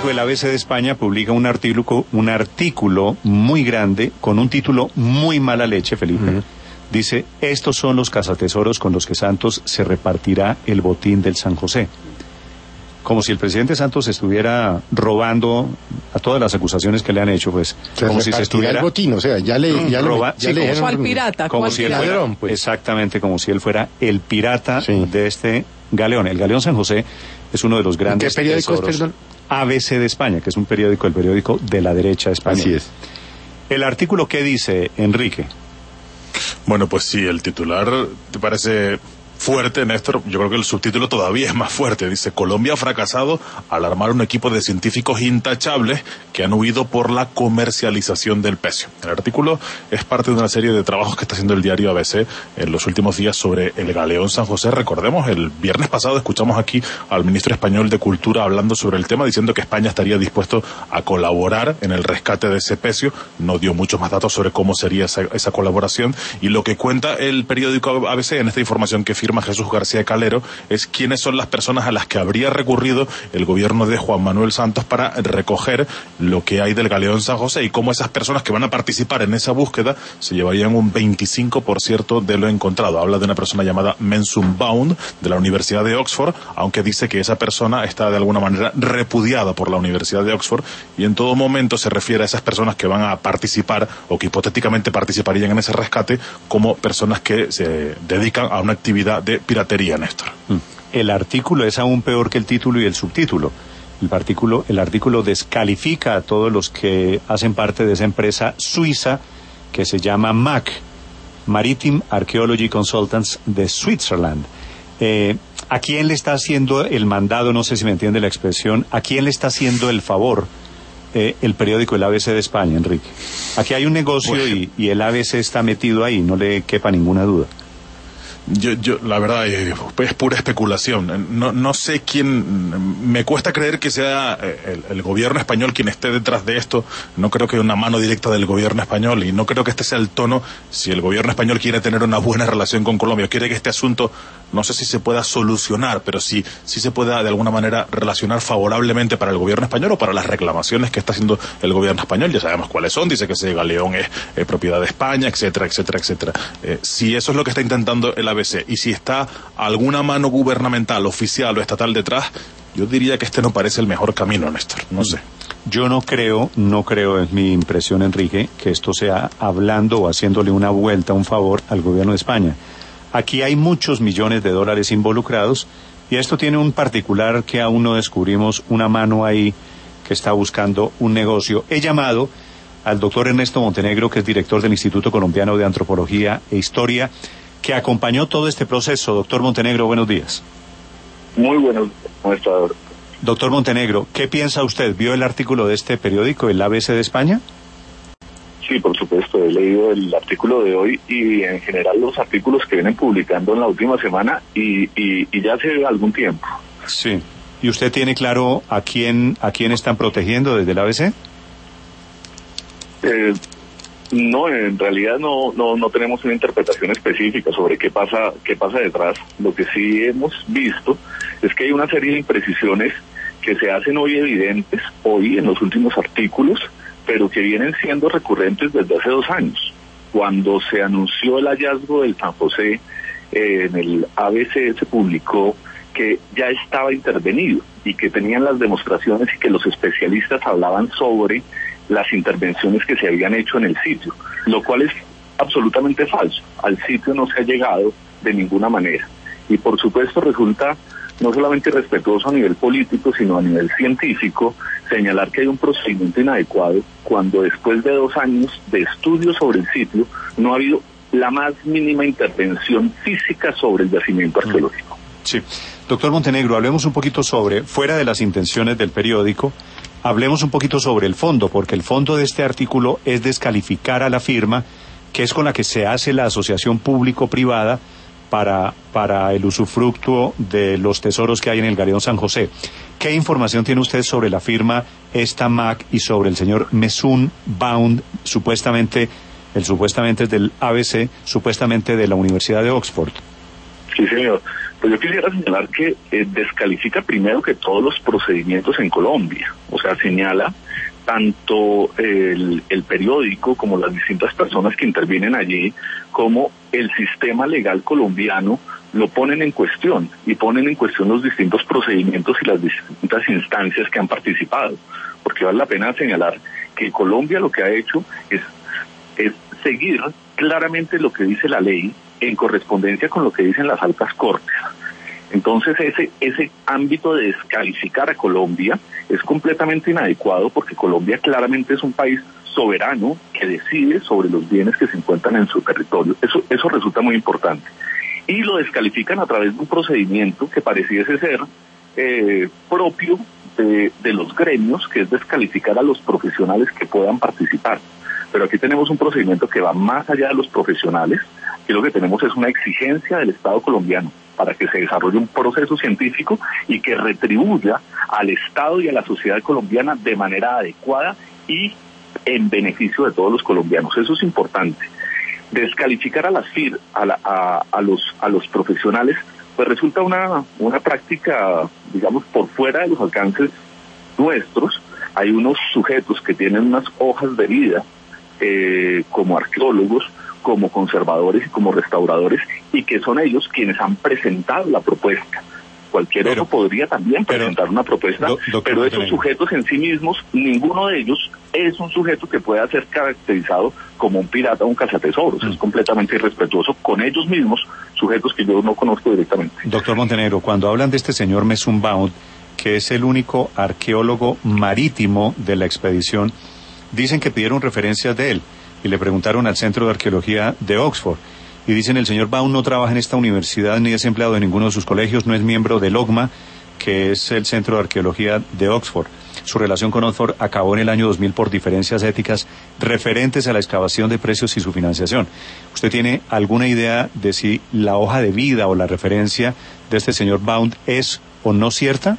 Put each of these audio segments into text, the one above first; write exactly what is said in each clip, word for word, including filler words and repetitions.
periódico El A B C de España publica un artículo, un artículo muy grande con un título muy mala leche, Felipe. Uh-huh. Dice, estos son los cazatesoros con los que Santos se repartirá el botín del San José. Como si el presidente Santos estuviera robando a todas las acusaciones que le han hecho, pues, se como si se estuviera el botín, o sea, ya le, ya roba, le, ya sí, le como, ¿cuál pirata? como ¿Cuál si pirata? él fuera, pues. Exactamente, como si él fuera el pirata sí. de este galeón. El galeón San José es uno de los grandes ¿qué periódico tesoros. es, perdón? A B C de España, que es un periódico, el periódico de la derecha española. Así es. El artículo, ¿qué dice, Enrique? Bueno, pues sí, el titular te parece fuerte, Néstor. Yo creo que el subtítulo todavía es más fuerte. Dice, Colombia ha fracasado al armar un equipo de científicos intachables que han huido por la comercialización del pecio. El artículo es parte de una serie de trabajos que está haciendo el diario A B C en los últimos días sobre el galeón San José. Recordemos, el viernes pasado escuchamos aquí al ministro español de Cultura hablando sobre el tema, diciendo que España estaría dispuesto a colaborar en el rescate de ese pecio. No dio muchos más datos sobre cómo sería esa, esa colaboración. Y lo que cuenta el periódico A B C en esta información que firma Jesús García Calero es quiénes son las personas a las que habría recurrido el gobierno de Juan Manuel Santos para recoger lo que hay del galeón San José y cómo esas personas que van a participar en esa búsqueda se llevarían un veinticinco por ciento de lo encontrado. Habla de una persona llamada Mensum Baund de la Universidad de Oxford, aunque dice que esa persona está de alguna manera repudiada por la Universidad de Oxford y en todo momento se refiere a esas personas que van a participar o que hipotéticamente participarían en ese rescate como personas que se dedican a una actividad de piratería, Néstor. El artículo es aún peor que el título y el subtítulo. El artículo, el artículo descalifica a todos los que hacen parte de esa empresa suiza que se llama M A C, Maritime Archaeology Consultants de Switzerland. Eh, ¿A quién le está haciendo el mandado? No sé si me entiende la expresión. ¿A quién le está haciendo el favor eh, el periódico El A B C de España, Enrique? Aquí hay un negocio bueno. y, y el A B C está metido ahí, no le quepa ninguna duda. Yo, yo, la verdad, es, es pura especulación. No, no sé quién. Me cuesta creer que sea el, el gobierno español quien esté detrás de esto. No creo que una mano directa del gobierno español, y no creo que este sea el tono. Si el gobierno español quiere tener una buena relación con Colombia, quiere que este asunto, no sé si se pueda solucionar, pero sí, sí se pueda de alguna manera relacionar favorablemente para el gobierno español o para las reclamaciones que está haciendo el gobierno español. Ya sabemos cuáles son. Dice que ese galeón es, es propiedad de España, etcétera, etcétera, etcétera. Eh, si eso es lo que está intentando el A B C, y si está alguna mano gubernamental, oficial o estatal detrás, yo diría que este no parece el mejor camino, Néstor. No sé. Yo no creo, no creo, es mi impresión, Enrique, que esto sea hablando o haciéndole una vuelta, un favor al gobierno de España. Aquí hay muchos millones de dólares involucrados y esto tiene un particular que aún no descubrimos, una mano ahí que está buscando un negocio. He llamado al doctor Ernesto Montenegro, que es director del Instituto Colombiano de Antropología e Historia, que acompañó todo este proceso. Doctor Montenegro, buenos días. Muy buenos, ¿cómo está? Doctor Montenegro, ¿qué piensa usted? ¿Vio el artículo de este periódico, el A B C de España? Sí, por supuesto, he leído el artículo de hoy y en general los artículos que vienen publicando en la última semana y, y, y ya hace algún tiempo. Sí. ¿Y usted tiene claro a quién, a quién están protegiendo desde el A B C? Eh... No, en realidad no, no no tenemos una interpretación específica sobre qué pasa qué pasa detrás. Lo que sí hemos visto es que hay una serie de imprecisiones que se hacen hoy evidentes, hoy en los últimos artículos, pero que vienen siendo recurrentes desde hace dos años. Cuando se anunció el hallazgo del San José, eh, en el A B C se publicó que ya estaba intervenido y que tenían las demostraciones y que los especialistas hablaban sobre las intervenciones que se habían hecho en el sitio, lo cual es absolutamente falso. Al sitio no se ha llegado de ninguna manera. Y por supuesto resulta no solamente irrespetuoso a nivel político, sino a nivel científico, señalar que hay un procedimiento inadecuado cuando después de dos años de estudio sobre el sitio no ha habido la más mínima intervención física sobre el yacimiento arqueológico. Sí. Doctor Montenegro, hablemos un poquito sobre, fuera de las intenciones del periódico, hablemos un poquito sobre el fondo, porque el fondo de este artículo es descalificar a la firma, que es con la que se hace la asociación público-privada para, para el usufructo de los tesoros que hay en el galeón San José. ¿Qué información tiene usted sobre la firma esta M A C y sobre el señor Mensum Baund, supuestamente, el supuestamente es del A B C, supuestamente de la Universidad de Oxford? Sí, señor. Pues yo quisiera señalar que eh, descalifica primero que todos los procedimientos en Colombia, o sea, señala tanto el, el periódico como las distintas personas que intervienen allí, como el sistema legal colombiano lo ponen en cuestión y ponen en cuestión los distintos procedimientos y las distintas instancias que han participado, porque vale la pena señalar que Colombia lo que ha hecho es, es seguir claramente lo que dice la ley en correspondencia con lo que dicen las altas cortes. Entonces ese ese ámbito de descalificar a Colombia es completamente inadecuado, porque Colombia claramente es un país soberano que decide sobre los bienes que se encuentran en su territorio. Eso eso resulta muy importante. Y lo descalifican a través de un procedimiento que pareciese ser eh, propio de, de los gremios, que es descalificar a los profesionales que puedan participar. Pero aquí tenemos un procedimiento que va más allá de los profesionales, y lo que tenemos es una exigencia del Estado colombiano para que se desarrolle un proceso científico y que retribuya al Estado y a la sociedad colombiana de manera adecuada y en beneficio de todos los colombianos. Eso es importante. Descalificar a las F I R, a, la, a, a los a los profesionales, pues resulta una una práctica, digamos, por fuera de los alcances nuestros. Hay unos sujetos que tienen unas hojas de vida eh, como arqueólogos, como conservadores y como restauradores, y que son ellos quienes han presentado la propuesta. Cualquier pero, otro podría también presentar pero, una propuesta, do, pero esos Montenegro. Sujetos en sí mismos, ninguno de ellos es un sujeto que pueda ser caracterizado como un pirata o un cazatesoros. Mm. Es completamente irrespetuoso con ellos mismos, sujetos que yo no conozco directamente. Doctor Montenegro, cuando hablan de este señor Mesumbaum, que es el único arqueólogo marítimo de la expedición, dicen que pidieron referencias de él y le preguntaron al Centro de Arqueología de Oxford. Y dicen, el señor Baum no trabaja en esta universidad ni es empleado de ninguno de sus colegios, no es miembro del O G M A, que es el Centro de Arqueología de Oxford. Su relación con Oxford acabó en el año dos mil por diferencias éticas referentes a la excavación de precios y su financiación. ¿Usted tiene alguna idea de si la hoja de vida o la referencia de este señor Baum es o no cierta?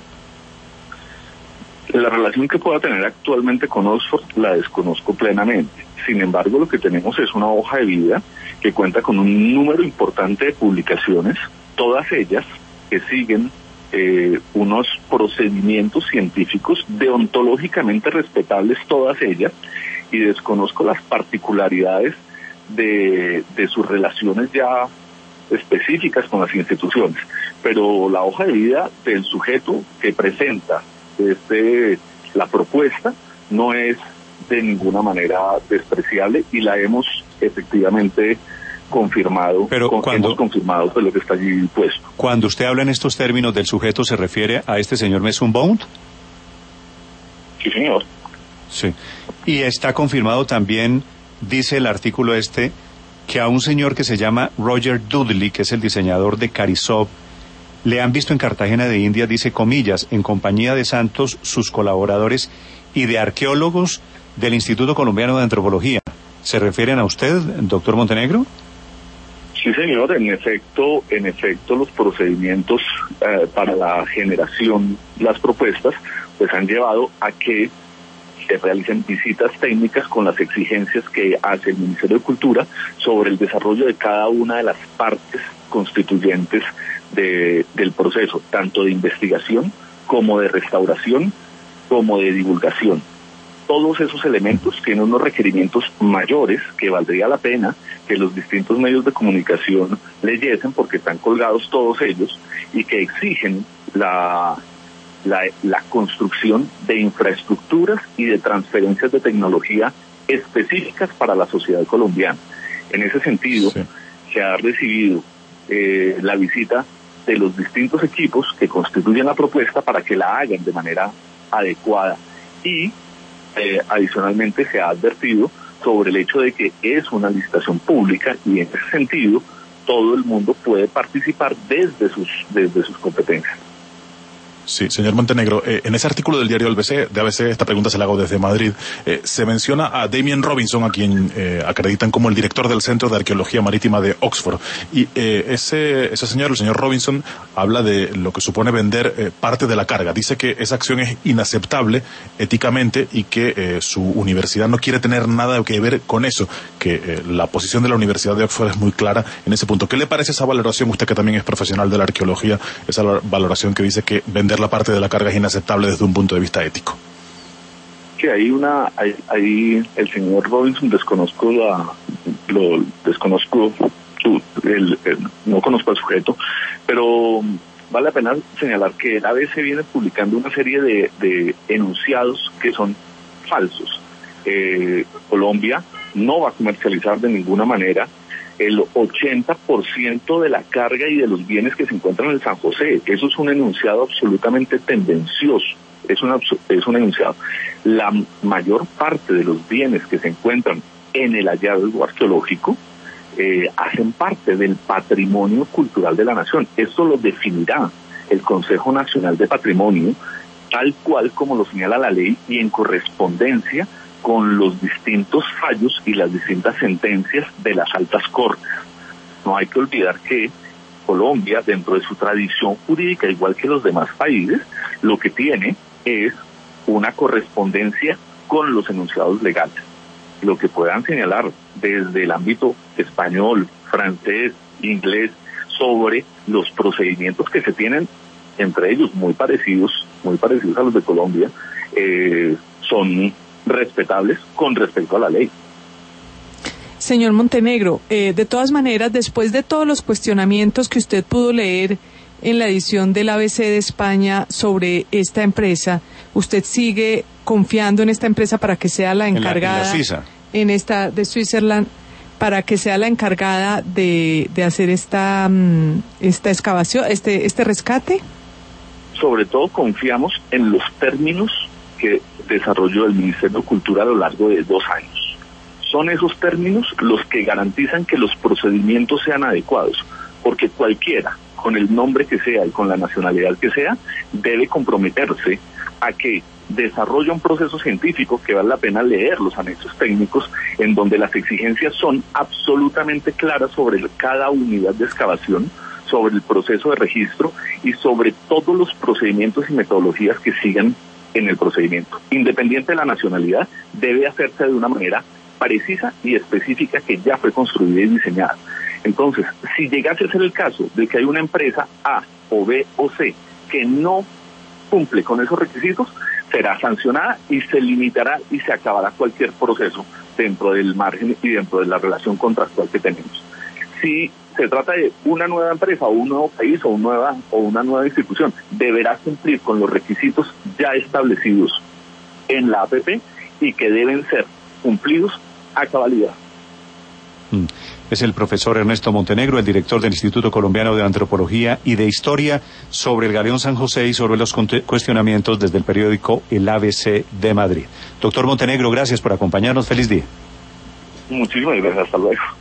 La relación que pueda tener actualmente con Oxford la desconozco plenamente. Sin embargo, lo que tenemos es una hoja de vida que cuenta con un número importante de publicaciones, todas ellas que siguen eh, unos procedimientos científicos deontológicamente respetables, todas ellas, y desconozco las particularidades de, de sus relaciones ya específicas con las instituciones. Pero la hoja de vida del sujeto que presenta este, la propuesta no es de ninguna manera despreciable y la hemos efectivamente confirmado. Pero con, cuando, hemos confirmado pues, lo que está allí puesto. Cuando usted habla en estos términos del sujeto, ¿se refiere a este señor Mesumbaum? Sí, señor. Sí. Y está confirmado también, dice el artículo este, que a un señor que se llama Roger Dudley, que es el diseñador de Carisov, le han visto en Cartagena de Indias, dice comillas, en compañía de Santos, sus colaboradores y de arqueólogos del Instituto Colombiano de Antropología. ¿Se refieren a usted, doctor Montenegro? Sí, señor. En efecto, en efecto, los procedimientos eh, para la generación de las propuestas pues han llevado a que se realicen visitas técnicas con las exigencias que hace el Ministerio de Cultura sobre el desarrollo de cada una de las partes constituyentes de, del proceso, tanto de investigación como de restauración, como de divulgación. Todos esos elementos tienen unos requerimientos mayores que valdría la pena que los distintos medios de comunicación leyesen, porque están colgados todos ellos, y que exigen la, la, la construcción de infraestructuras y de transferencias de tecnología específicas para la sociedad colombiana. En ese sentido, sí. se ha recibido eh, la visita de los distintos equipos que constituyen la propuesta para que la hagan de manera adecuada, y eh, adicionalmente se ha advertido sobre el hecho de que es una licitación pública y en ese sentido todo el mundo puede participar desde sus desde sus competencias. Sí, señor Montenegro, eh, en ese artículo del diario del B C, de A B C, esta pregunta se la hago desde Madrid, eh, se menciona a Damien Robinson, a quien eh, acreditan como el director del Centro de Arqueología Marítima de Oxford. Y eh, ese, ese señor, el señor Robinson, habla de lo que supone vender eh, parte de la carga. Dice que esa acción es inaceptable éticamente y que eh, su universidad no quiere tener nada que ver con eso, que eh, la posición de la Universidad de Oxford es muy clara en ese punto. ¿Qué le parece esa valoración, usted que también es profesional de la arqueología, esa valoración que dice que vender la parte de la carga es inaceptable desde un punto de vista ético? Que hay una, hay, hay el señor Robinson, desconozco la, lo desconozco, su, el, el, no conozco al sujeto, pero vale la pena señalar que el A B C viene publicando una serie de, de enunciados que son falsos. Eh, Colombia no va a comercializar de ninguna manera el ochenta por ciento de la carga y de los bienes que se encuentran en San José. Eso es un enunciado absolutamente tendencioso. Es, una, es un enunciado. La mayor parte de los bienes que se encuentran en el hallazgo arqueológico eh, hacen parte del patrimonio cultural de la nación. Esto lo definirá el Consejo Nacional de Patrimonio, tal cual como lo señala la ley y en correspondencia con los distintos fallos y las distintas sentencias de las altas cortes. No hay que olvidar que Colombia, dentro de su tradición jurídica, igual que los demás países, lo que tiene es una correspondencia con los enunciados legales. Lo que puedan señalar desde el ámbito español, francés, inglés, sobre los procedimientos que se tienen, entre ellos muy parecidos, muy parecidos a los de Colombia, eh, son respetables con respecto a la ley. Señor Montenegro, eh, de todas maneras, después de todos los cuestionamientos que usted pudo leer en la edición del A B C de España sobre esta empresa, ¿usted sigue confiando en esta empresa para que sea la encargada, en, la, en, la Suiza. en esta de Switzerland, para que sea la encargada de, de hacer esta esta excavación, este este rescate? Sobre todo confiamos en los términos que desarrolló el Ministerio de Cultura a lo largo de dos años. Son esos términos los que garantizan que los procedimientos sean adecuados, porque cualquiera, con el nombre que sea y con la nacionalidad que sea, debe comprometerse a que desarrolla un proceso científico, que vale la pena leer los anexos técnicos, en donde las exigencias son absolutamente claras sobre cada unidad de excavación, sobre el proceso de registro y sobre todos los procedimientos y metodologías que sigan en el procedimiento. Independiente de la nacionalidad, debe hacerse de una manera precisa y específica que ya fue construida y diseñada. Entonces, si llegase a ser el caso de que hay una empresa A o B o C que no cumple con esos requisitos, será sancionada y se limitará y se acabará cualquier proceso dentro del margen y dentro de la relación contractual que tenemos. Si se trata de una nueva empresa o un nuevo país o, un nueva, o una nueva institución, deberá cumplir con los requisitos ya establecidos en la A P P y que deben ser cumplidos a cabalidad. Mm. Es el profesor Ernesto Montenegro, el director del Instituto Colombiano de Antropología y de Historia, sobre el Galeón San José y sobre los cuestionamientos desde el periódico El A B C de Madrid. Doctor Montenegro, gracias por acompañarnos. Feliz día. Muchísimas gracias. Hasta luego.